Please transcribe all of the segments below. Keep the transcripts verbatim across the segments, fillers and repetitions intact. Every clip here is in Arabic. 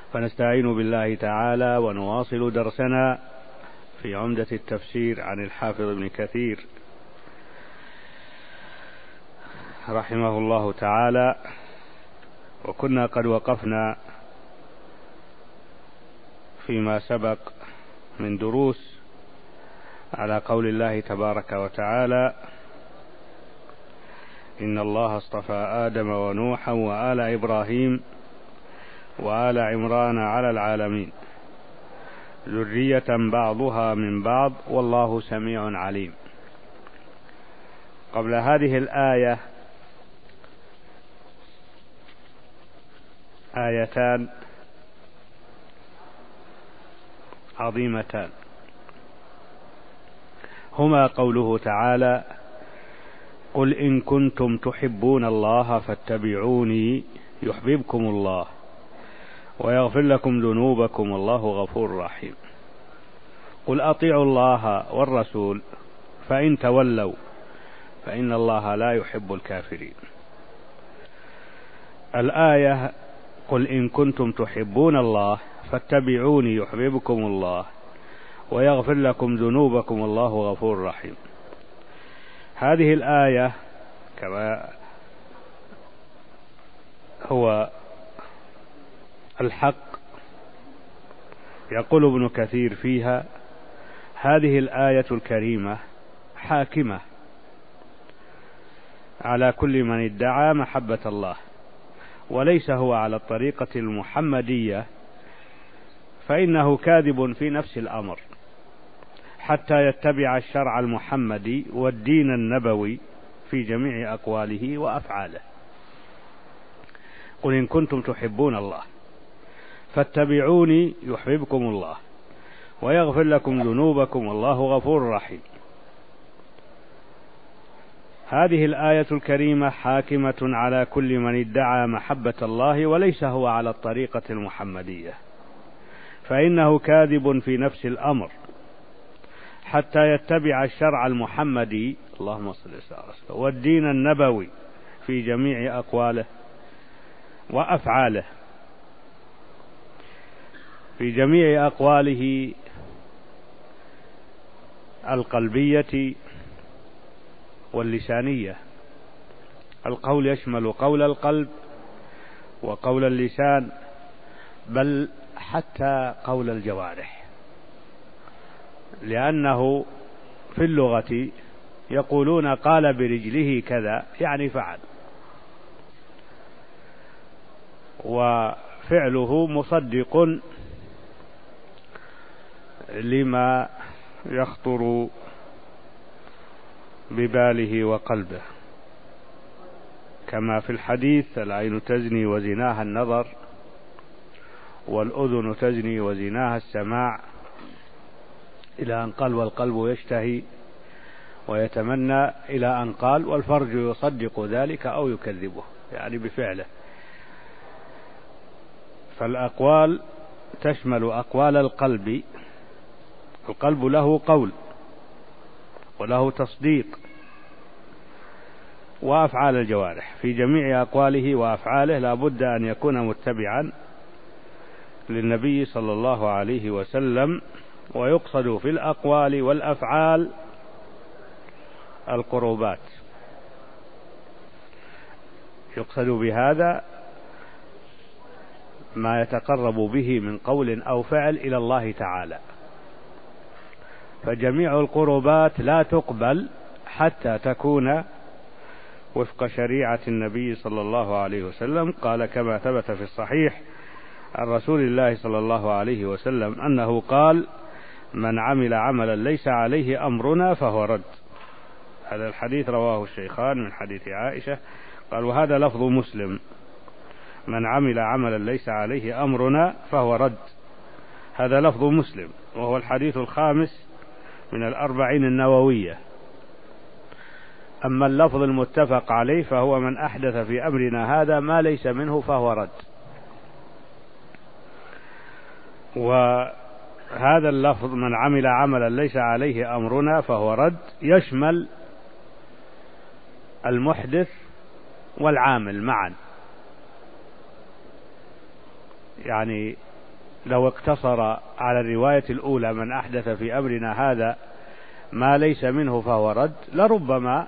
فنستعين بالله تعالى ونواصل درسنا في عمدة التفسير عن الحافظ ابن كثير رحمه الله تعالى. وكنا قد وقفنا فيما سبق من دروس على قول الله تبارك وتعالى: إن الله اصطفى آدم ونوحا وآل إبراهيم وآل عمران على العالمين ذرية بعضها من بعض والله سميع عليم. قبل هذه الآية آيتان عظيمتان، هما قوله تعالى: قل إن كنتم تحبون الله فاتبعوني يحببكم الله ويغفر لكم ذنوبكم والله غفور رحيم. قل أطيعوا الله والرسول فإن تولوا فإن الله لا يحب الكافرين. الآية: قل إن كنتم تحبون الله فاتبعوني يحببكم الله ويغفر لكم ذنوبكم والله غفور رحيم. هذه الآية كما هو الحق يقول ابن كثير فيها: هذه الآية الكريمة حاكمة على كل من ادعى محبة الله وليس هو على الطريقة المحمدية، فإنه كاذب في نفس الأمر حتى يتبع الشرع المحمدي والدين النبوي في جميع أقواله وأفعاله. قل إن كنتم تحبون الله فاتبعوني يحببكم الله ويغفر لكم ذنوبكم والله غفور رحيم. هذه الآية الكريمة حاكمة على كل من ادعى محبة الله وليس هو على الطريقة المحمدية، فإنه كاذب في نفس الأمر حتى يتبع الشرع المحمدي اللهم صل وسلم والدين النبوي في جميع أقواله وأفعاله. في جميع أقواله القلبية واللسانية. القول يشمل قول القلب وقول اللسان، بل حتى قول الجوارح، لأنه في اللغة يقولون قال برجله كذا يعني فعل، وفعله مصدق لما يخطر بباله وقلبه، كما في الحديث: العين تزني وزناها النظر، والأذن تزني وزناها السماع، إلى أن قال: والقلب يشتهي ويتمنى، إلى أن قال: والفرج يصدق ذلك أو يكذبه، يعني بفعله. فالأقوال تشمل أقوال القلب، القلب له قول وله تصديق، وأفعال الجوارح. في جميع أقواله وأفعاله لا بد أن يكون متبعا للنبي صلى الله عليه وسلم، ويقصد في الأقوال والأفعال القربات، يقصد بهذا ما يتقرب به من قول أو فعل إلى الله تعالى. فجميع القربات لا تقبل حتى تكون وفق شريعة النبي صلى الله عليه وسلم. قال كما ثبت في الصحيح عن رسول الله صلى الله عليه وسلم أنه قال: من عمل عملا ليس عليه أمرنا فهو رد. هذا الحديث رواه الشيخان من حديث عائشة. قال: وهذا لفظ مسلم: من عمل عملا ليس عليه أمرنا فهو رد. هذا لفظ مسلم، وهو الحديث الخامس من الأربعين النووية. أما اللفظ المتفق عليه فهو: من أحدث في أمرنا هذا ما ليس منه فهو رد. وهذا اللفظ: من عمل عملا ليس عليه أمرنا فهو رد، يشمل المحدث والعامل معا، يعني لو اقتصر على الرواية الأولى من أحدث في أمرنا هذا ما ليس منه فهو رد، لربما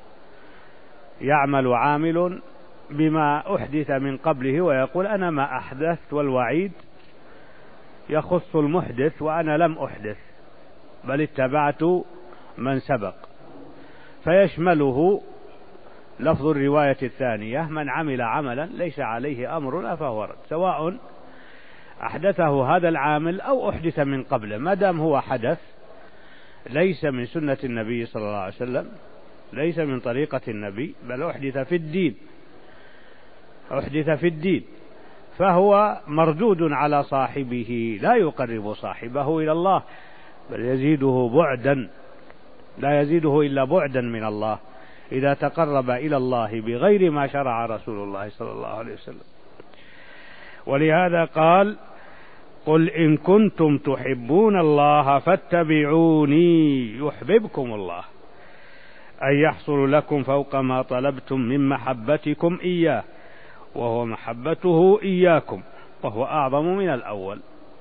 يعمل عامل بما أحدث من قبله ويقول أنا ما أحدثت، والوعيد يخص المحدث وأنا لم أحدث بل اتبعت من سبق، فيشمله لفظ الرواية الثانية من عمل عملا ليس عليه أمرنا فهو رد، سواء أحدثه هذا العامل أو أحدث من قبله، ما دام هو حدث ليس من سنة النبي صلى الله عليه وسلم، ليس من طريقة النبي، بل أحدث في الدين أحدث في الدين فهو مردود على صاحبه، لا يقرب صاحبه إلى الله بل يزيده بعدا، لا يزيده إلا بعدا من الله إذا تقرب إلى الله بغير ما شرع رسول الله صلى الله عليه وسلم. ولهذا قال قل إن كنتم تحبون الله فاتبعوني يحببكم الله، أن يحصل لكم فوق ما طلبتم من محبتكم إياه وهو محبته إياكم، وهو أعظم من الأول،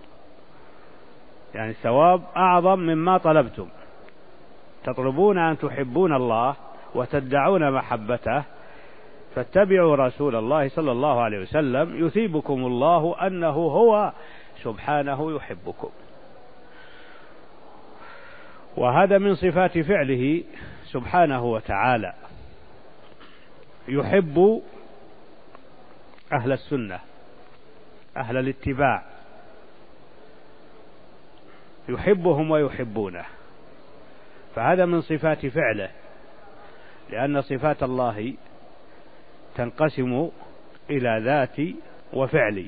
يعني الثواب أعظم مما طلبتم، تطلبون أن تحبون الله وتدعون محبته، فاتبعوا رسول الله صلى الله عليه وسلم يثيبكم الله أنه هو سبحانه يحبكم. وهذا من صفات فعله سبحانه وتعالى، يحب أهل السنة أهل الاتباع، يحبهم ويحبونه، فهذا من صفات فعله، لأن صفات الله تنقسم إلى ذاتي وفعلي،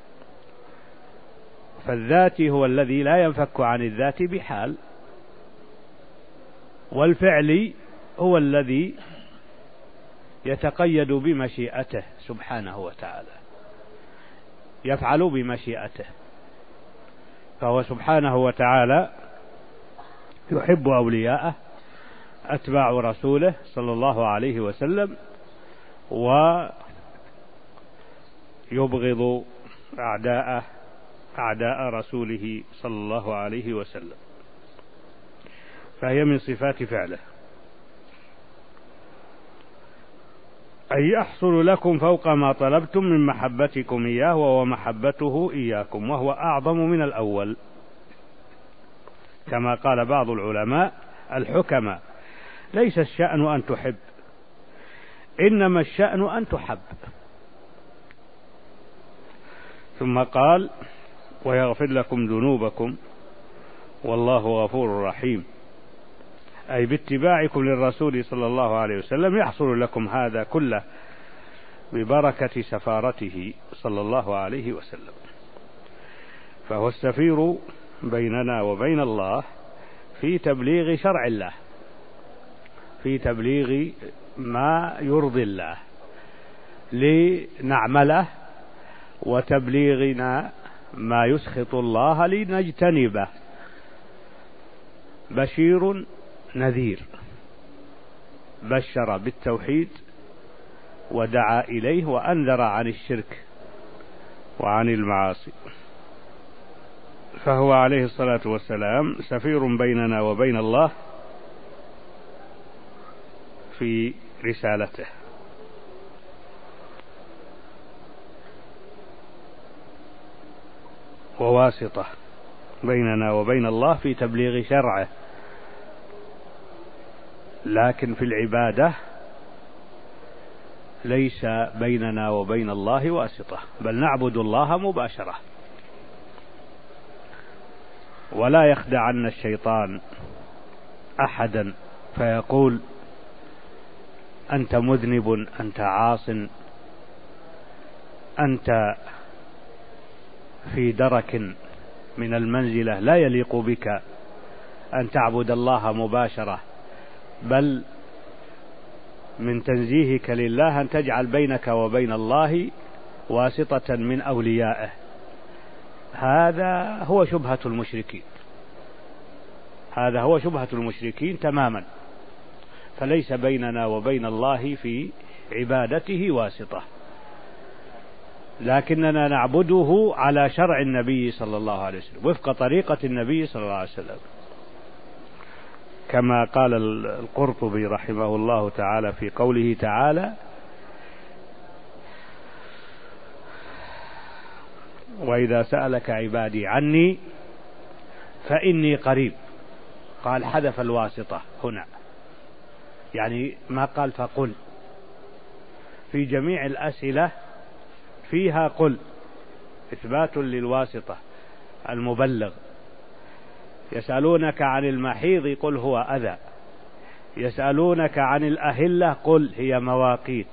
فالذاتي هو الذي لا ينفك عن الذات بحال، والفعلي هو الذي يتقيد بمشيئته سبحانه وتعالى، يفعل بمشيئته، فهو سبحانه وتعالى يحب أولياءه أتباع رسوله صلى الله عليه وسلم، ويبغض أعداءه أعداء رسوله صلى الله عليه وسلم، فهي من صفات فعله. أي يحصل لكم فوق ما طلبتم من محبتكم إياه وهو محبته إياكم، وهو أعظم من الأول، كما قال بعض العلماء الحكماء ليس الشأن أن تحب، إنما الشأن أن تحب. ثم قال ويغفر لكم ذنوبكم والله غفور رحيم، أي باتباعكم للرسول صلى الله عليه وسلم يحصل لكم هذا كله ببركة سفارته صلى الله عليه وسلم، فهو السفير بيننا وبين الله في تبليغ شرع الله، في تبليغ ما يرضي الله لنعمله، وتبليغنا ما يسخط الله لنجتنبه، بشير نذير، بشر بالتوحيد ودعا إليه وأنذر عن الشرك وعن المعاصي، فهو عليه الصلاة والسلام سفير بيننا وبين الله في رسالته. وواسطة بيننا وبين الله في تبليغ شرعه، لكن في العبادة ليس بيننا وبين الله واسطة، بل نعبد الله مباشرة. ولا يخدعن الشيطان أحدا فيقول أنت مذنب، أنت عاص، أنت في درك من المنزلة لا يليق بك أن تعبد الله مباشرة، بل من تنزيهك لله أن تجعل بينك وبين الله واسطة من أوليائه. هذا هو شبهة المشركين، هذا هو شبهة المشركين تماما، فليس بيننا وبين الله في عبادته واسطة، لكننا نعبده على شرع النبي صلى الله عليه وسلم وفق طريقة النبي صلى الله عليه وسلم، كما قال القرطبي رحمه الله تعالى في قوله تعالى: وإذا سألك عبادي عني فإني قريب. قال حذف الواسطة هنا، يعني ما قال فقل. في جميع الأسئلة فيها قل، إثبات للواسطة المبلغ. يسألونك عن المحيض قل هو أذى، يسألونك عن الأهلة قل هي مواقيت،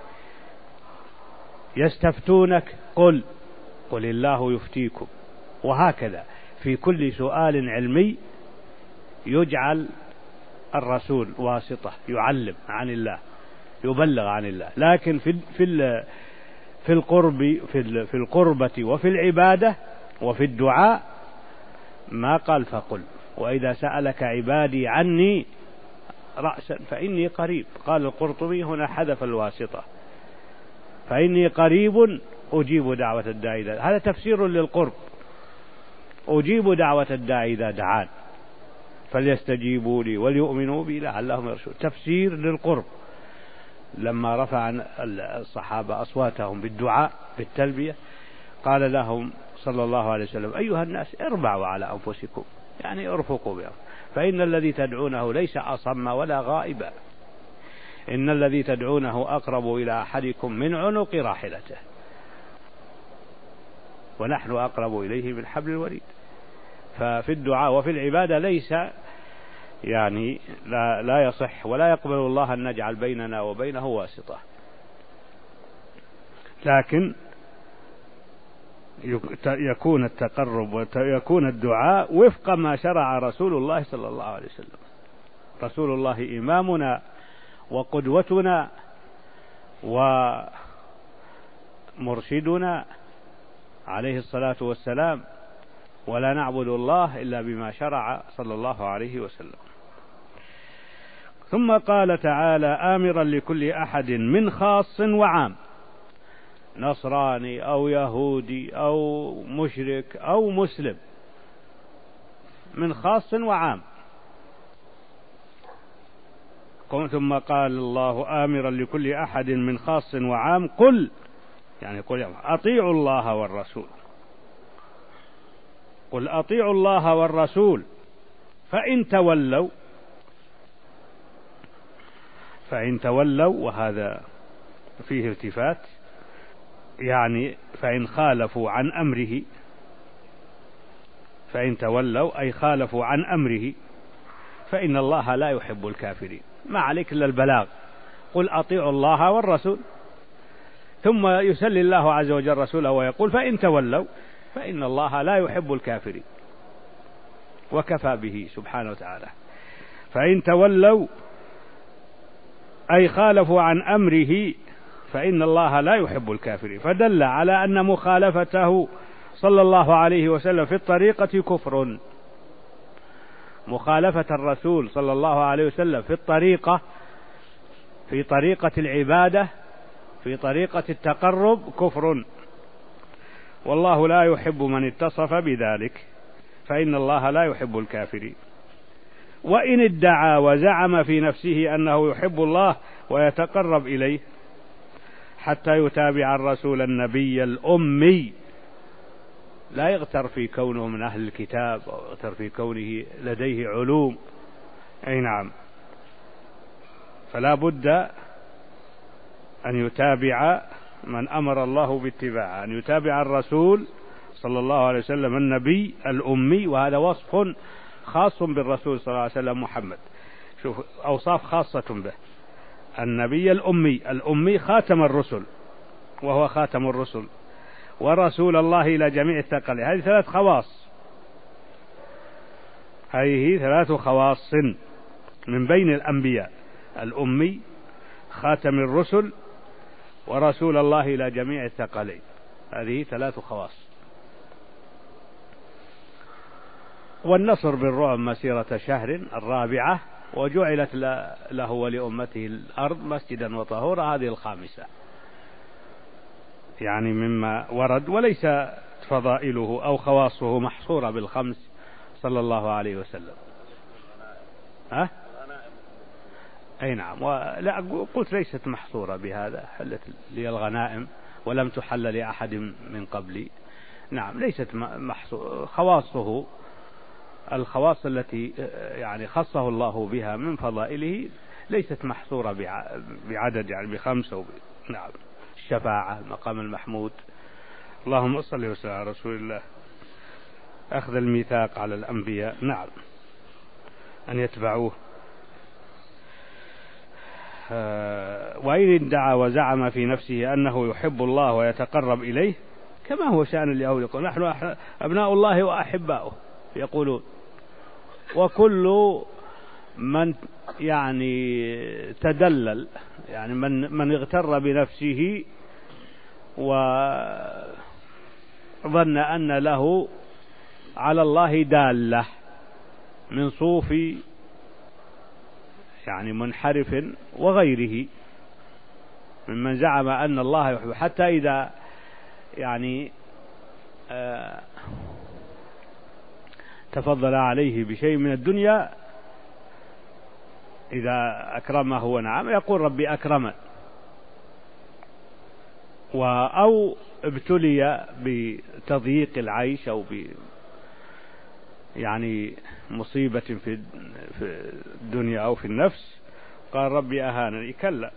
يستفتونك قل قل الله يفتيكم. وهكذا في كل سؤال علمي يجعل الرسول واسطة، يعلم عن الله، يبلغ عن الله. لكن في في في القرب في في القربة وفي العبادة وفي الدعاء ما قال فقل. وإذا سألك عبادي عني رأسا فإني قريب. قال القرطبي هنا حذف الواسطة، فإني قريب أجيب دعوة الداعي إذا، هذا تفسير للقرب، أجيب دعوة الداعي إذا دعان فليستجيبوا لي وليؤمنوا بي لعلهم يرشدون. تفسير للقرب. لما رفع الصحابة أصواتهم بالدعاء بالتلبية قال لهم صلى الله عليه وسلم: أيها الناس اربعوا على أنفسكم، يعني ارفقوا بهم، فإن الذي تدعونه ليس أصم ولا غائبا، إن الذي تدعونه أقرب إلى أحدكم من عنق راحلته، ونحن أقرب إليه من حبل الوريد. ففي الدعاء وفي العبادة ليس يعني لا, لا يصح ولا يقبل الله أن نجعل بيننا وبينه واسطة، لكن يكون التقرب ويكون الدعاء وفق ما شرع رسول الله صلى الله عليه وسلم. رسول الله إمامنا وقدوتنا ومرشدنا عليه الصلاة والسلام، ولا نعبد الله إلا بما شرع صلى الله عليه وسلم. ثم قال تعالى آمرا لكل أحد من خاص وعام، نصراني أو يهودي أو مشرك أو مسلم، من خاص وعام. ثم قال الله آمرا لكل أحد من خاص وعام قل، يعني قل أطيعوا الله والرسول، قل أطيعوا الله والرسول فإن تولوا فإن تولوا وهذا فيه التفات، يعني فإن خالفوا عن أمره، فإن تولوا أي خالفوا عن أمره فإن الله لا يحب الكافرين. ما عليك إلا البلاغ، قل أطيعوا الله والرسول، ثم يسلي الله عز وجل رسوله ويقول فإن تولوا فإن الله لا يحب الكافرين، وكفى به سبحانه وتعالى. فإن تولوا أي خالفوا عن أمره فإن الله لا يحب الكافرين، فدل على أن مخالفته صلى الله عليه وسلم في الطريقة كفر. مخالفة الرسول صلى الله عليه وسلم في الطريقة، في طريقة العبادة، في طريقة التقرب كفر، والله لا يحب من اتصف بذلك، فإن الله لا يحب الكافرين. وإن ادعى وزعم في نفسه أنه يحب الله ويتقرب إليه حتى يتابع الرسول النبي الأمي، لا يغتر في كونه من أهل الكتاب أو يغتر في كونه لديه علوم، أي نعم، فلا بد أن يتابع من أمر الله باتباعه، أن يتابع الرسول صلى الله عليه وسلم النبي الأمي، وهذا وصف خاص بالرسول صلى الله عليه وسلم محمد. شوف أوصاف خاصة به، النبي الأمي، الأمي خاتم الرسل وهو خاتم الرسل، ورسول الله إلى جميع الثقل. هذه ثلاث خواص، هذه ثلاث خواص من بين الأنبياء، الأمي، خاتم الرسل، ورسول الله إلى جميع الثقلين. هذه ثلاث خواص. والنصر بالرعب مسيرة شهر الرابعة، وجعلت له ولأمته الأرض مسجدا وطهورا، هذه الخامسة. يعني مما ورد، وليس فضائله أو خواصه محصورة بالخمس صلى الله عليه وسلم. ها؟ أي نعم. ولا قلت ليست محصورة بهذا، حلت لي الغنائم ولم تحل لأحد من قبلي. نعم، ليست محصورة. خواصه الخواص التي يعني خصه الله بها من فضائله ليست محصورة بعدد، يعني بخمسة. نعم، الشفاعة، المقام المحمود. اللهم صل وسلم على رسول الله. أخذ الميثاق على الأنبياء، نعم، أن يتبعوه. وإن ادعى وزعم في نفسه أنه يحب الله ويتقرب إليه كما هو شأن اليهود، يقول نحن أبناء الله وأحباؤه يقولون. وكل من يعني تدلل، يعني من من اغتر بنفسه وظن أن له على الله دالة من صوفي يعني منحرف وغيره ممن زعم أن الله يحب، حتى إذا يعني آه تفضل عليه بشيء من الدنيا، إذا أكرمه ونعم يقول ربي أكرمن، أو ابتلي بتضييق العيش أو ب يعني مصيبة في الدنيا أو في النفس قال ربي أهانني. كلا،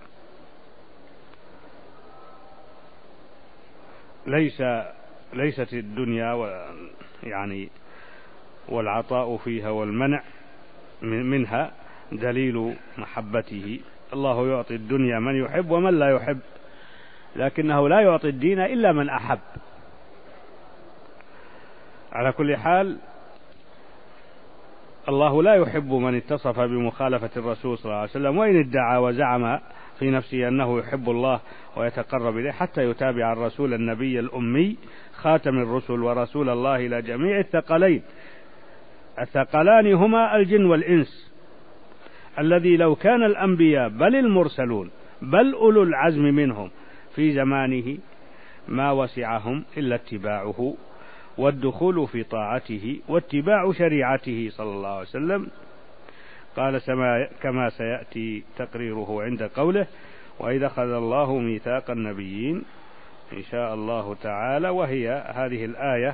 ليس ليست الدنيا يعني والعطاء فيها والمنع منها دليل محبته. الله يعطي الدنيا من يحب ومن لا يحب، لكنه لا يعطي الدين إلا من أحب. على كل حال الله لا يحب من اتصف بمخالفة الرسول صلى الله عليه وسلم، وإن ادعى وزعم في نفسه أنه يحب الله ويتقرب إليه حتى يتابع الرسول النبي الأمي خاتم الرسل ورسول الله إلى جميع الثقلين. الثقلان هما الجن والإنس، الذي لو كان الأنبياء بل المرسلون بل أولو العزم منهم في زمانه ما وسعهم إلا اتباعه والدخول في طاعته واتباع شريعته صلى الله عليه وسلم. قال كما سيأتي تقريره عند قوله وإذا أخذ الله ميثاق النبيين إن شاء الله تعالى، وهي هذه الآية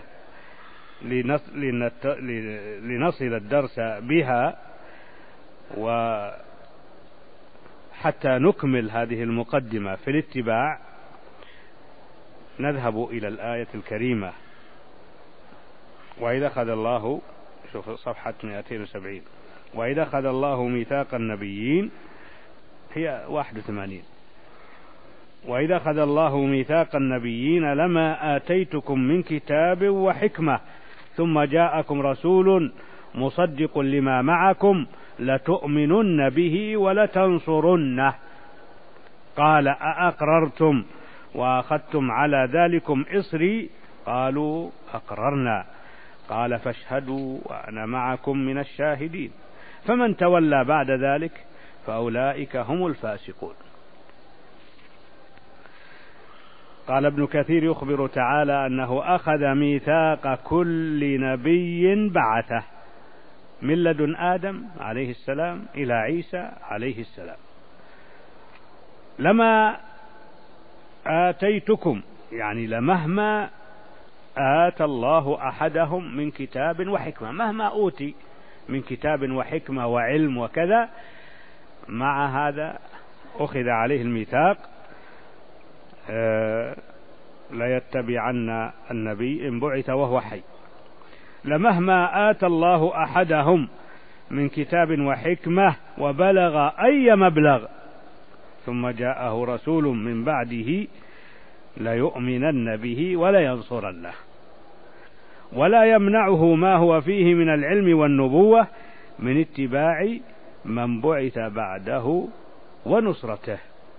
لنصل الدرس بها وحتى نكمل هذه المقدمة في الاتباع. نذهب إلى الآية الكريمة. وإذا أخذ الله، شوف صفحة مئتين وسبعين، وإذا أخذ الله ميثاق النبيين، هي واحد وثمانين. وإذا أخذ الله ميثاق النبيين لما آتيتكم من كتاب وحكمة ثم جاءكم رسول مصدق لما معكم لتؤمنن به ولتنصرنه قال أأقررتم وأخذتم على ذلكم إصري قالوا أقررنا قال فاشهدوا وأنا معكم من الشاهدين فمن تولى بعد ذلك فأولئك هم الفاسقون. قال ابن كثير يخبر تعالى أنه أخذ ميثاق كل نبي بعثه من لدن آدم عليه السلام إلى عيسى عليه السلام. لما آتيتكم يعني لمهما آتى الله أحدهم من كتاب وحكمة، مهما أوتي من كتاب وحكمة وعلم وكذا، مع هذا أخذ عليه الميثاق آه لا يتبعن النبي إن بعث وهو حي. لمهما آتى الله أحدهم من كتاب وحكمة وبلغ أي مبلغ ثم جاءه رسول من بعده ليؤمنن به ولينصرنه ولا يمنعه ما هو فيه من العلم والنبوة من اتباع من بعث بعده ونصرته.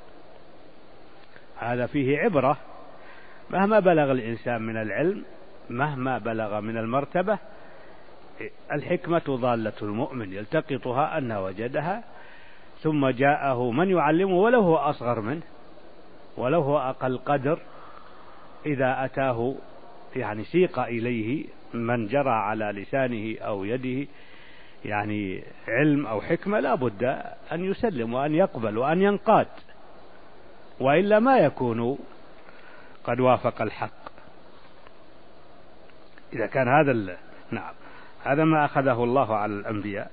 هذا فيه عبرة. مهما بلغ الإنسان من العلم، مهما بلغ من المرتبة، الحكمة ضالة المؤمن يلتقطها أن وجدها، ثم جاءه من يعلمه ولو هو أصغر منه ولو هو أقل قدر، إذا أتاه يعني سيق إليه من جرى على لسانه أو يده يعني علم أو حكمة لا بد أن يسلم وأن يقبل وأن ينقاد، وإلا ما يكون قد وافق الحق. إذا كان هذا ال... نعم هذا ما أخذه الله على الأنبياء،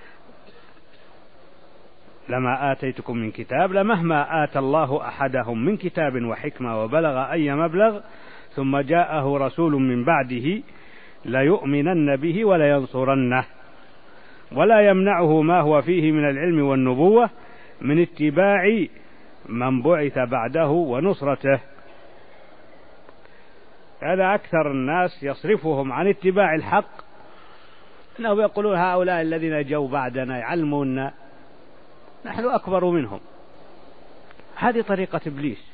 لما آتيتكم من كتاب، لمهما آتى الله أحدهم من كتاب وحكمة وبلغ أي مبلغ ثم جاءه رسول من بعده ليؤمنن به ولينصرنه ولا يمنعه ما هو فيه من العلم والنبوة من اتباع من بعث بعده ونصرته. هذا أكثر الناس يصرفهم عن اتباع الحق أنه يقولون هؤلاء الذين جاءوا بعدنا يعلموننا، نحن أكبر منهم. هذه طريقة إبليس.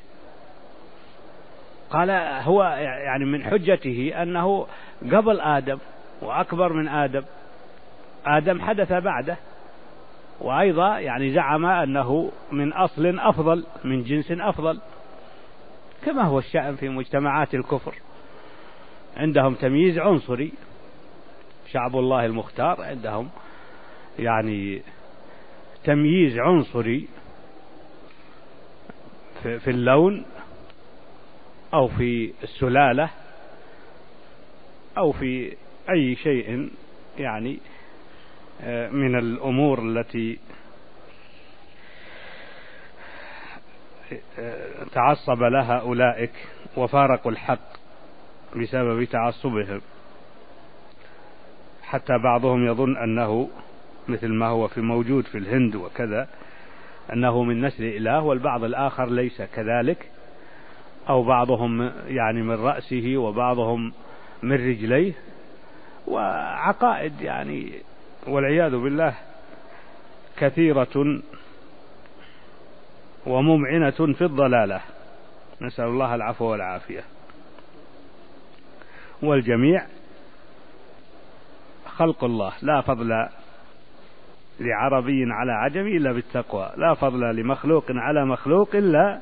قال هو يعني من حجته أنه قبل آدم وأكبر من آدم، آدم حدث بعده، وأيضا يعني زعم أنه من أصل أفضل، من جنس أفضل، كما هو الشأن في مجتمعات الكفر. عندهم تمييز عنصري، شعب الله المختار عندهم يعني تمييز عنصري في اللون أو في السلالة أو في أي شيء يعني من الأمور التي تعصب لها أولئك وفارقوا الحق بسبب تعصبهم، حتى بعضهم يظن أنه مثل ما هو في موجود في الهند وكذا، أنه من نسل إله، والبعض الآخر ليس كذلك، أو بعضهم يعني من رأسه وبعضهم من رجليه، وعقائد يعني والعياذ بالله كثيرة وممعنة في الضلالة، نسأل الله العفو والعافية. والجميع خلق الله، لا فضل لعربي على عجمي إلا بالتقوى، لا فضل لمخلوق على مخلوق إلا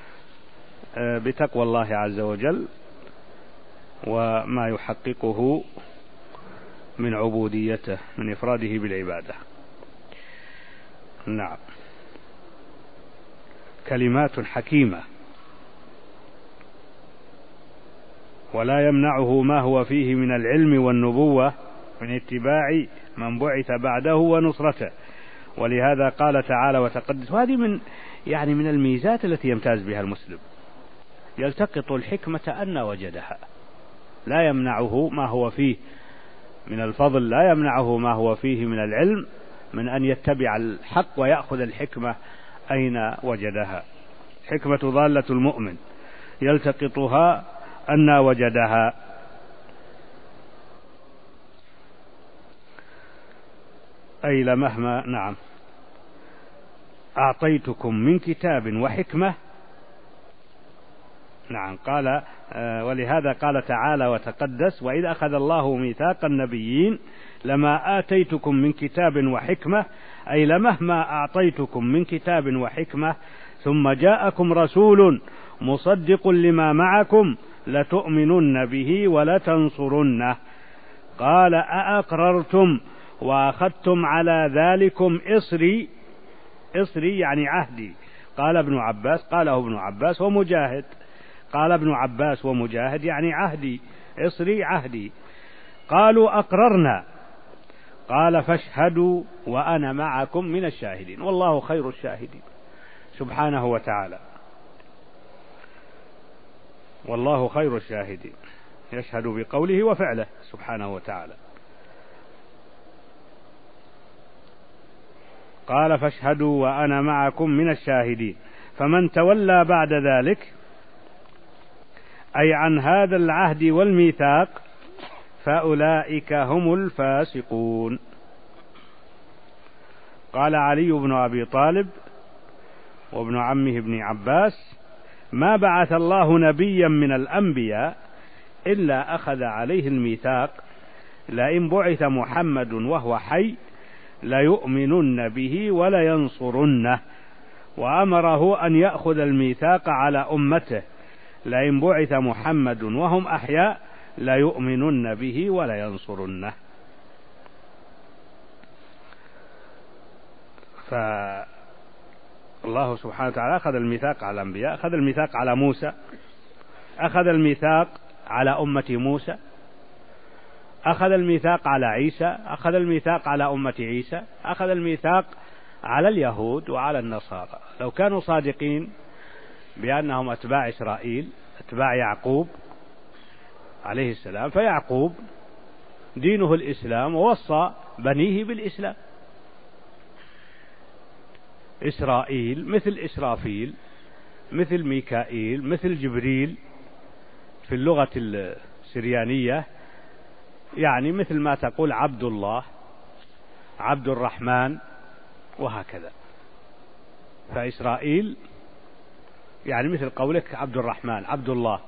بتقوى الله عز وجل وما يحققه من عبوديته، من إفراده بالعبادة. نعم، كلمات حكيمة، ولا يمنعه ما هو فيه من العلم والنبوة من اتباع من بعث بعده ونصرته. ولهذا قال تعالى وتقدس، وهذه من يعني من الميزات التي يمتاز بها المسلم، يلتقط الحكمة أن وجدها، لا يمنعه ما هو فيه من الفضل، لا يمنعه ما هو فيه من العلم من أن يتبع الحق ويأخذ الحكمة أين وجدها. حكمة ضالة المؤمن يلتقطها أن وجدها. أي لمهما نعم أعطيتكم من كتاب وحكمة. نعم قال آه ولهذا قال تعالى وتقدس، وإذ أخذ الله ميثاق النبيين لما آتيتكم من كتاب وحكمة، أي لمهما أعطيتكم من كتاب وحكمة ثم جاءكم رسول مصدق لما معكم لتؤمنن به ولتنصرنه. قال أأقررتم وأخذتم على ذلكم إصري، إصري يعني عهدي. قال ابن عباس، قاله ابن عباس ومجاهد، قال ابن عباس ومجاهد يعني عهدي، إصري عهدي. قالوا أقررنا، قال فاشهدوا وأنا معكم من الشاهدين، والله خير الشاهدين سبحانه وتعالى، والله خير الشاهدين، يشهد بقوله وفعله سبحانه وتعالى. قال فاشهدوا وأنا معكم من الشاهدين. فمن تولى بعد ذلك أي عن هذا العهد والميثاق فأولئك هم الفاسقون. قال علي بن أبي طالب وابن عمه ابن عباس: ما بعث الله نبيا من الأنبياء إلا أخذ عليه الميثاق، لئن بعث محمد وهو حي ليؤمنن به ولينصرنه، وأمره أن يأخذ الميثاق على أمته لئن بعث محمد وهم أحياء ليؤمنن به ولينصرنه. فالله سبحانه وتعالى أخذ الميثاق على الأنبياء، أخذ الميثاق على موسى، أخذ الميثاق على أمة موسى، أخذ الميثاق على عيسى، أخذ الميثاق على أمة عيسى، أخذ الميثاق على اليهود وعلى النصارى. لو كانوا صادقين بأنهم أتباع إسرائيل أتباع يعقوب عليه السلام، فيعقوب دينه الإسلام ووصى بنيه بالإسلام. إسرائيل مثل إسرافيل، مثل ميكائيل، مثل جبريل في اللغة السريانية، يعني مثل ما تقول عبد الله، عبد الرحمن، وهكذا. فإسرائيل يعني مثل قولك عبد الرحمن، عبد الله،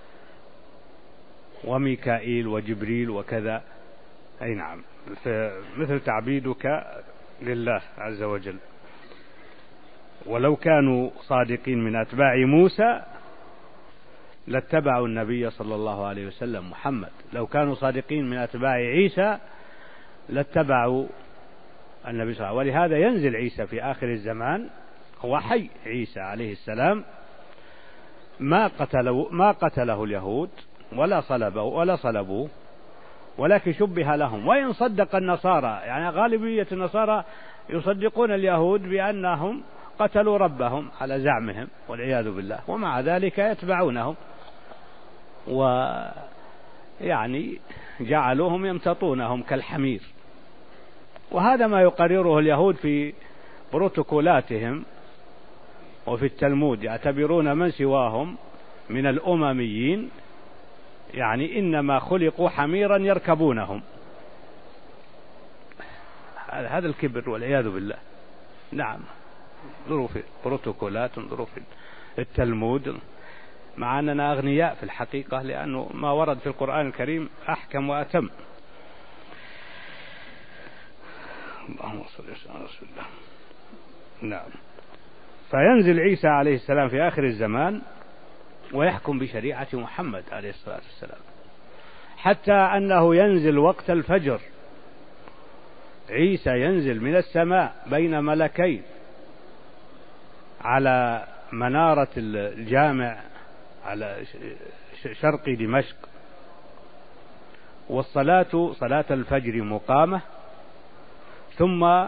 وميكائيل وجبريل وكذا. أي نعم، مثل تعبيدك لله عز وجل. ولو كانوا صادقين من أتباع موسى لاتبعوا النبي صلى الله عليه وسلم محمد. لو كانوا صادقين من أتباع عيسى لاتبعوا النبي صلى الله عليه وسلم. ولهذا ينزل عيسى في آخر الزمان، هو حي عيسى عليه السلام، ما قتله ما قتله اليهود ولا صلبه ولا صلبوه، ولكن شبه لهم. وإن صدق النصارى، يعني غالبية النصارى يصدقون اليهود بأنهم قتلوا ربهم على زعمهم والعياذ بالله، ومع ذلك يتبعونهم، ويعني جعلوهم يمتطونهم كالحمير. وهذا ما يقرره اليهود في بروتوكولاتهم وفي التلمود، يعتبرون من سواهم من الأمميين يعني إنما خلقوا حميرا يركبونهم. هذا الكبر والعياذ بالله. نعم، انظروا في بروتوكولات، انظروا في التلمود، مع أننا أغنياء في الحقيقة، لأنه ما ورد في القرآن الكريم أحكم وأتم. اللهم صل وسلم على رسول الله. نعم. فينزل عيسى عليه السلام في آخر الزمان ويحكم بشريعة محمد عليه الصلاة والسلام، حتى أنه ينزل وقت الفجر. عيسى ينزل من السماء بين ملكين على منارة الجامع على شرق دمشق، والصلاة صلاة الفجر مقامة. ثم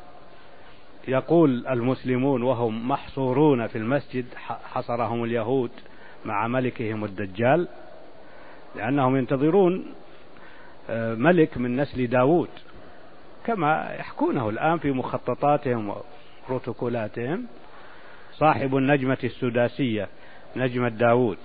يقول المسلمون وهم محصورون في المسجد، حصرهم اليهود مع ملكهم الدجال، لأنهم ينتظرون ملك من نسل داود كما يحكونه الآن في مخططاتهم وبروتوكولاتهم، صاحب النجمة السداسية، نجمة داود.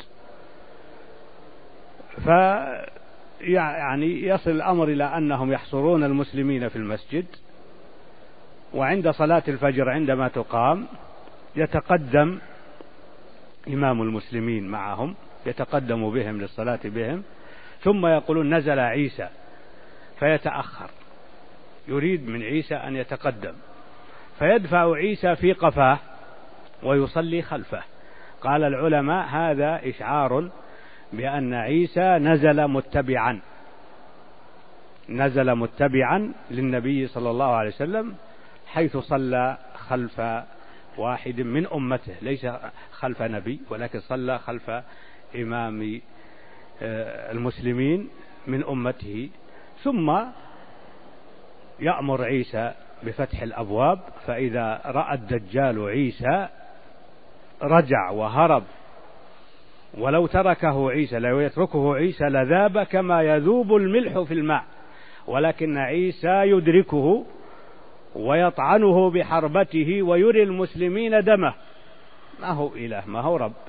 فيعني يصل الأمر إلى أنهم يحصرون المسلمين في المسجد، وعند صلاة الفجر عندما تقام يتقدم إمام المسلمين معهم، يتقدم بهم للصلاة بهم، ثم يقولون نزل عيسى، فيتأخر، يريد من عيسى أن يتقدم، فيدفع عيسى في قفاه ويصلي خلفه. قال العلماء هذا إشعار بأن عيسى نزل متبعا، نزل متبعا للنبي صلى الله عليه وسلم، حيث صلى خلف واحد من أمته، ليس خلف نبي، ولكن صلى خلف إمام المسلمين من أمته. ثم يأمر عيسى بفتح الأبواب، فإذا رأى الدجال عيسى رجع وهرب، ولو تركه عيسى لو يتركه عيسى لذاب كما يذوب الملح في الماء، ولكن عيسى يدركه ويطعنه بحربته ويري المسلمين دمه. ما هو إله، ما هو رب،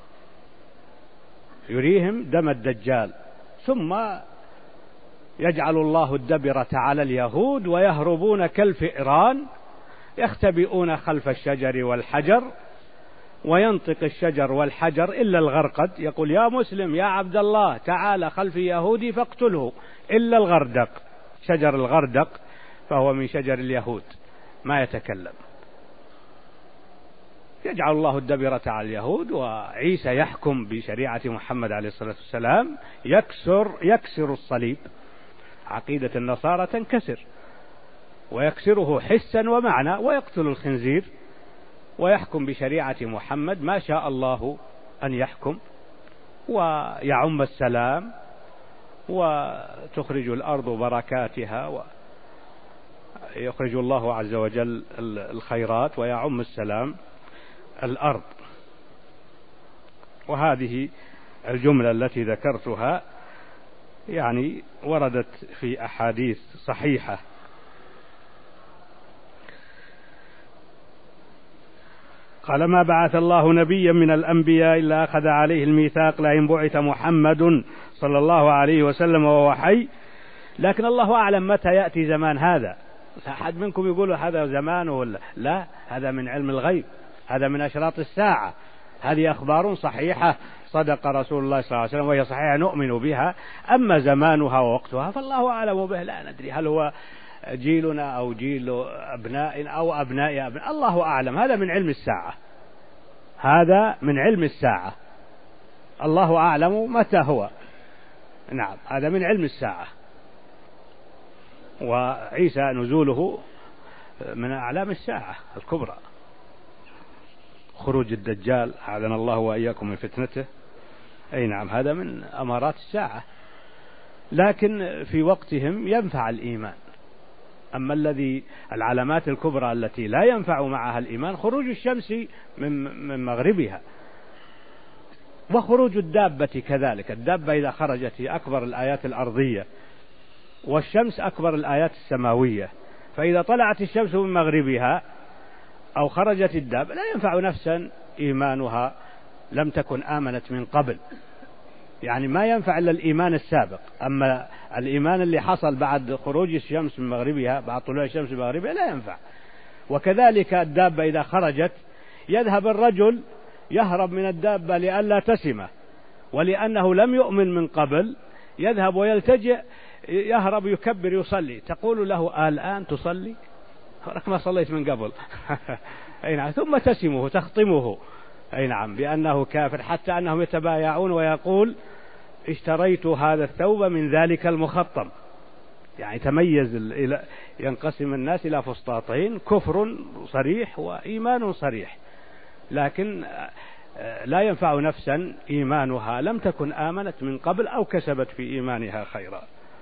يريهم دم الدجال. ثم يجعل الله الدبرة على اليهود ويهربون كالفئران، يختبئون خلف الشجر والحجر، وينطق الشجر والحجر إلا الغرقد، يقول يا مسلم يا عبد الله تعال خلف يهودي فاقتله، إلا الغردق، شجر الغردق فهو من شجر اليهود ما يتكلم. يجعل الله الدبرة على اليهود، وعيسى يحكم بشريعة محمد عليه الصلاة والسلام، يكسر يكسر الصليب، عقيدة النصارى تنكسر، ويكسره حسا ومعنى، ويقتل الخنزير، ويحكم بشريعة محمد ما شاء الله أن يحكم، ويعم السلام، وتخرج الأرض بركاتها، ويخرج الله عز وجل الخيرات، ويعم السلام الأرض. وهذه الجملة التي ذكرتها يعني وردت في أحاديث صحيحة. قال: ما بعث الله نبيا من الأنبياء إلا أخذ عليه الميثاق لئن بعث محمد صلى الله عليه وسلم وهو حي. لكن الله أعلم متى يأتي زمان هذا. أحد منكم يقول هذا زمان ولا لا؟ هذا من علم الغيب، هذا من أشراط الساعة، هذه أخبار صحيحة صدق رسول الله صلى الله عليه وسلم وهي صحيحة نؤمن بها. أما زمانها ووقتها فالله أعلم به، لا ندري هل هو جيلنا أو جيل أبنائنا أو أبناء أبناء، الله أعلم. هذا من علم الساعة، هذا من علم الساعة، الله أعلم متى هو. نعم، هذا من علم الساعة. وعيسى نزوله من أعلام الساعة الكبرى، خروج الدجال أعاذنا الله وإياكم من فتنته، أي نعم، هذا من أمارات الساعة. لكن في وقتهم ينفع الإيمان. أما الذي العلامات الكبرى التي لا ينفع معها الإيمان خروج الشمس من من مغربها، وخروج الدابة كذلك. الدابة إذا خرجت هي أكبر الآيات الأرضية، والشمس أكبر الآيات السماوية. فإذا طلعت الشمس من مغربها أو خرجت الدابة لا ينفع نفسا إيمانها لم تكن آمنت من قبل، يعني ما ينفع إلا الإيمان السابق. أما الإيمان اللي حصل بعد خروج الشمس من مغربها، بعد طلوع الشمس من مغربها، لا ينفع. وكذلك الدابة إذا خرجت يذهب الرجل يهرب من الدابة لئلا تسمه، ولأنه لم يؤمن من قبل يذهب ويلتجئ، يهرب يكبر يصلي. تقول له الآن تصلي؟ لك ما صليت من قبل. أي نعم. ثم تسمه تخطمه، أي نعم، بأنه كافر، حتى أنهم يتبايعون ويقول اشتريت هذا الثوب من ذلك المخطم. يعني تميز، ينقسم الناس إلى فسطاطين: كفر صريح وإيمان صريح. لكن لا ينفع نفسا إيمانها لم تكن آمنت من قبل أو كسبت في إيمانها خيرا.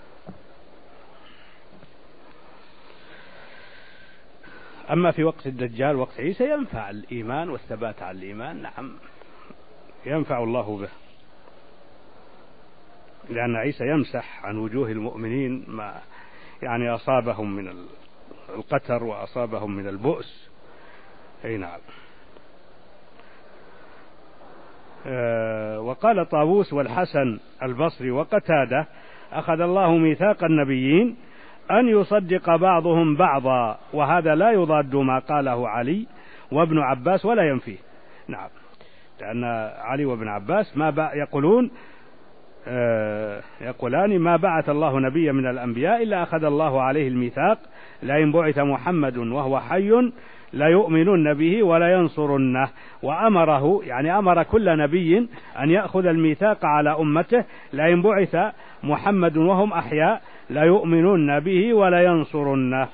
أما في وقت الدجال وقت عيسى ينفع الإيمان والثبات على الإيمان، نعم، ينفع الله به، لأن عيسى يمسح عن وجوه المؤمنين ما يعني أصابهم من القتر وأصابهم من البؤس. أي نعم. أه وقال طاووس والحسن البصري وقتادة: أخذ الله ميثاق النبيين أن يصدق بعضهم بعضا، وهذا لا يضاد ما قاله علي وابن عباس ولا ينفيه. نعم، لأن علي وابن عباس ما يقولون آه يقولان: ما بعث الله نبيا من الأنبياء إلا أخذ الله عليه الميثاق لئن بعث محمد وهو حي ليؤمنن به ولا ينصرنه. وأمره، يعني أمر كل نبي أن يأخذ الميثاق على أمته لئن بعث محمد وهم أحياء ليؤمنن به ولا ينصرنه.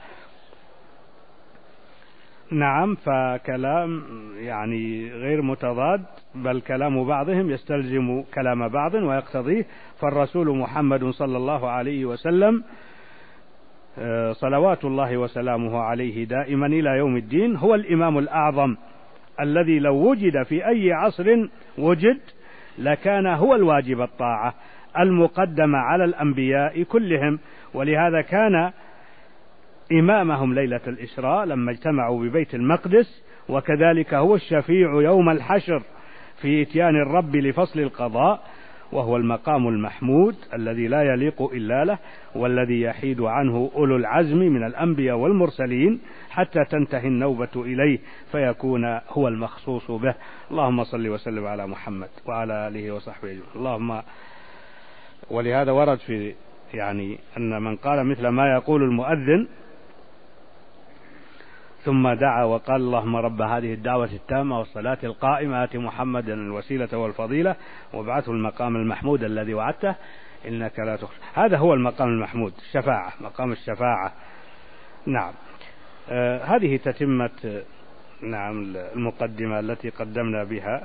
نعم، فكلام يعني غير متضاد، بل كلام بعضهم يستلزم كلام بعض ويقتضيه. فالرسول محمد صلى الله عليه وسلم صلوات الله وسلامه عليه دائما إلى يوم الدين هو الإمام الأعظم الذي لو وجد في أي عصر وجد لكان هو الواجب الطاعة المقدمة على الأنبياء كلهم. ولهذا كان إمامهم ليلة الإسراء لما اجتمعوا ببيت المقدس، وكذلك هو الشفيع يوم الحشر في إتيان الرب لفصل القضاء، وهو المقام المحمود الذي لا يليق إلا له، والذي يحيد عنه أولو العزم من الأنبياء والمرسلين حتى تنتهي النوبة إليه فيكون هو المخصوص به. اللهم صل وسلم على محمد وعلى آله وصحبه أجمعين. اللهم ولهذا ورد في يعني أن من قال مثل ما يقول المؤذن ثم دعا وقال اللهم رب هذه الدعوة التامة والصلاة القائمة آت محمدا الوسيلة والفضيلة وابعثه المقام المحمود الذي وعدته إنك لا تخلف. هذا هو المقام المحمود، الشفاعة، مقام الشفاعة. نعم. آه هذه تتمة نعم المقدمة التي قدمنا بها،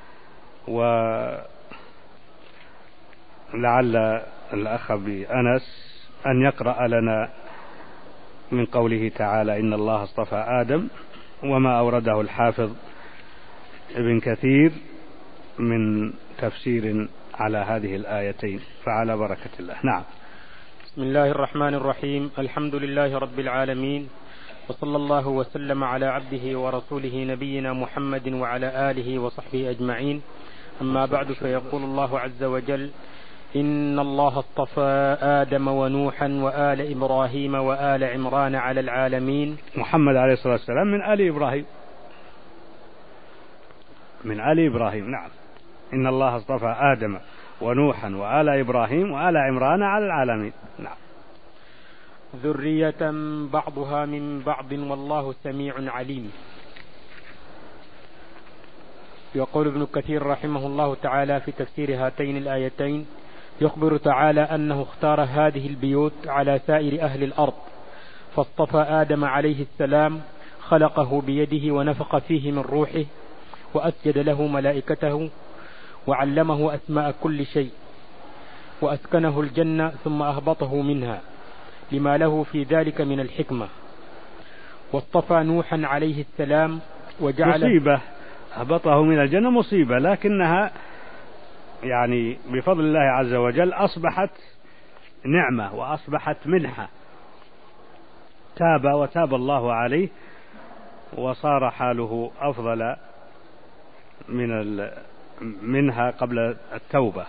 ولعل الأخ بأنس أن يقرأ لنا من قوله تعالى إن الله اصطفى آدم، وما أورده الحافظ ابن كثير من تفسير على هذه الآيتين، فعلى بركة الله. نعم. بسم الله الرحمن الرحيم. الحمد لله رب العالمين، وصلى الله وسلم على عبده ورسوله نبينا محمد وعلى آله وصحبه أجمعين. أما بعد، فيقول الله عز وجل إن الله اصطفى آدم ونوحا وآل إبراهيم وآل عمران على العالمين. محمد عليه الصلاة والسلام من آل إبراهيم، من آل إبراهيم. نعم. إن الله اصطفى آدم ونوحا وآل إبراهيم وآل عمران على العالمين. نعم. ذرية بعضها من بعض والله سميع عليم. يقول ابن كثير رحمه الله تعالى في تفسير هاتين الآيتين: يخبر تعالى أنه اختار هذه البيوت على سائر أهل الأرض، فاصطفى آدم عليه السلام، خلقه بيده ونفخ فيه من روحه، وأسجد له ملائكته، وعلمه أسماء كل شيء، وأسكنه الجنة ثم أهبطه منها لما له في ذلك من الحكمة. واصطفى نوحا عليه السلام وجعل مصيبة، أهبطه من الجنة مصيبة، لكنها يعني بفضل الله عز وجل أصبحت نعمة وأصبحت منحة. تاب وتاب الله عليه وصار حاله أفضل من منها قبل التوبة،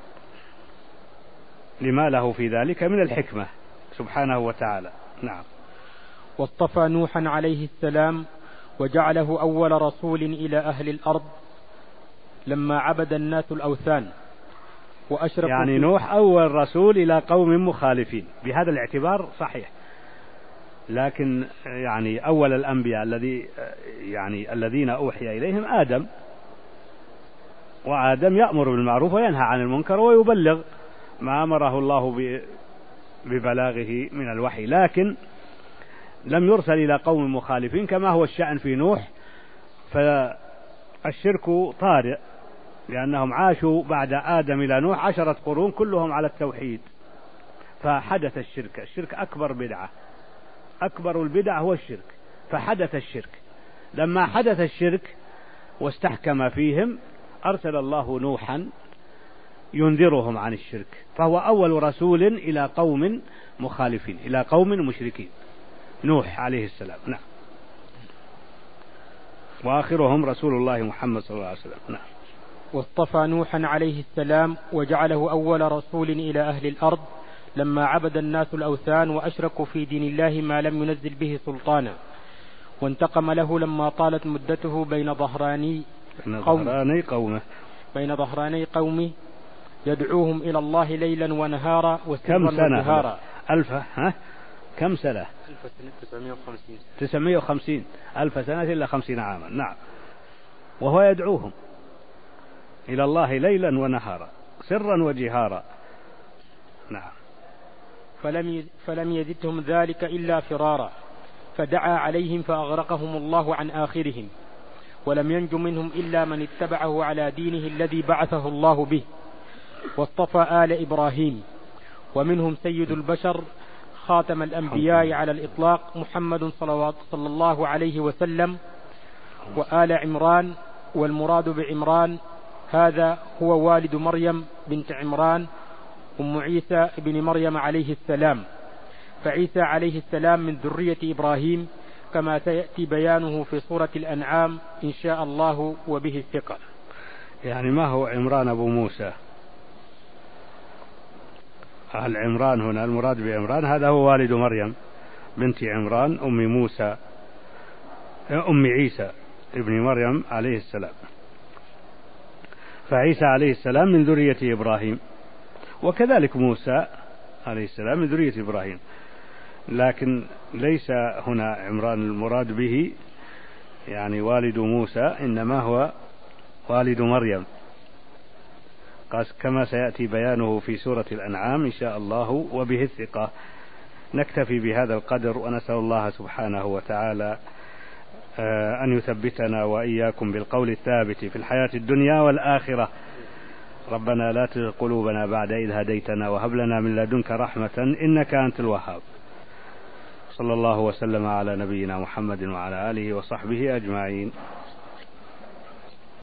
لما له في ذلك من الحكمة سبحانه وتعالى. نعم. واصطفى نوحا عليه السلام وجعله أول رسول إلى أهل الأرض لما عبد الناس الأوثان وأشركوا، يعني نوح أول رسول إلى قوم مخالفين، بهذا الاعتبار صحيح، لكن يعني أول الأنبياء الذي يعني الذين أوحي إليهم آدم، وآدم يأمر بالمعروف وينهى عن المنكر ويبلغ ما أمره الله ببلاغه من الوحي، لكن لم يرسل إلى قوم مخالفين كما هو الشأن في نوح. فالشرك طارئ، لأنهم عاشوا بعد آدم إلى نوح عشرة قرون كلهم على التوحيد، فحدث الشرك. الشرك أكبر بدعة، أكبر البدع هو الشرك، فحدث الشرك. لما حدث الشرك واستحكم فيهم أرسل الله نوحا ينذرهم عن الشرك، فهو أول رسول إلى قوم مخالفين، إلى قوم مشركين، نوح عليه السلام. نعم. وآخرهم رسول الله محمد صلى الله عليه وسلم. نعم. واصطفى نوحا عليه السلام وجعله أول رسول إلى أهل الأرض لما عبد الناس الأوثان وأشركوا في دين الله ما لم ينزل به سلطانا، وانتقم له لما طالت مدته بين ظهراني قومه, قومه بين ظهراني قومه يدعوهم إلى الله ليلا ونهارا وسرا كم سنة وجهارا. ألف ها كم سنة؟ ألف سنة تسعمائة وخمسين تسعمائة وخمسين ألف سنة إلا خمسين عاما. نعم. وهو يدعوهم إلى الله ليلا ونهارا سرا وجهارا. نعم. فلم فلم يزدهم ذلك إلا فرارا، فدعا عليهم فأغرقهم الله عن آخرهم، ولم ينج منهم إلا من اتبعه على دينه الذي بعثه الله به. واصطفى آل إبراهيم، ومنهم سيد البشر خاتم الأنبياء على الإطلاق محمد صلوات صلى الله عليه وسلم، وآل عمران، والمراد بعمران هذا هو والد مريم بنت عمران أم عيسى ابن مريم عليه السلام، فعيسى عليه السلام من ذرية إبراهيم كما سيأتي بيانه في سورة الأنعام إن شاء الله وبه الثقة. يعني ما هو عمران أبو موسى؟ هل عمران هنا المراد بعمران هذا هو والد مريم بنت عمران أم موسى أم عيسى ابن مريم عليه السلام، فعيسى عليه السلام من ذرية إبراهيم، وكذلك موسى عليه السلام من ذرية إبراهيم. لكن ليس هنا عمران المراد به يعني والد موسى، إنما هو والد مريم، كما سيأتي بيانه في سورة الأنعام إن شاء الله. وبه الثقة. نكتفي بهذا القدر، ونسأل الله سبحانه وتعالى أن يثبتنا وإياكم بالقول الثابت في الحياة الدنيا والآخرة. ربنا لا تزغ قلوبنا بعد إذ هديتنا وهب لنا من لدنك رحمة إنك أنت الوهاب. صلى الله وسلم على نبينا محمد وعلى آله وصحبه أجمعين.